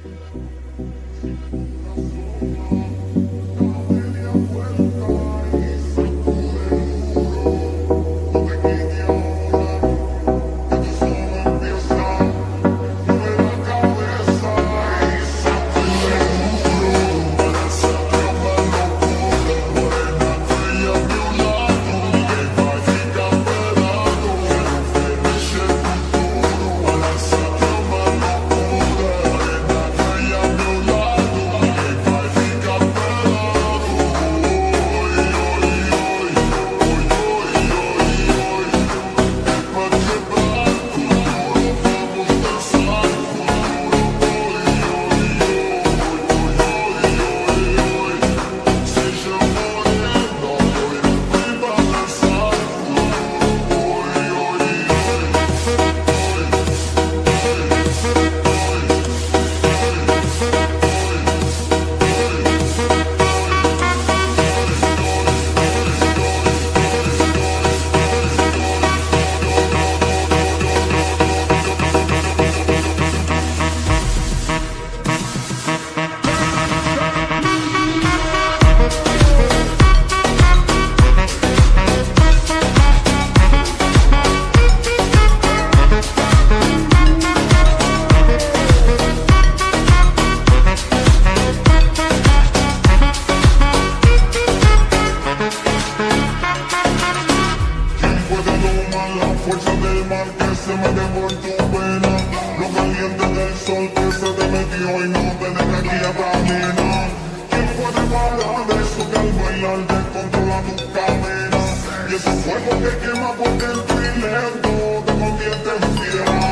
fuerza del mar que se mete por tu pena, lo caliente del sol que se te metió y no te deja aquí a caminar. ¿Quién puede parar eso que al bailar descontrola tu cadena? Y ese fuego que quema por dentro y lento te convierte en fiera.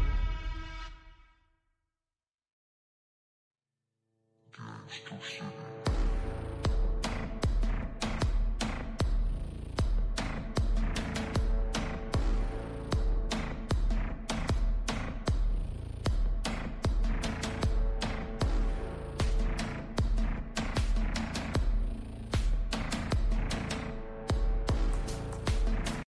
Gangsta City.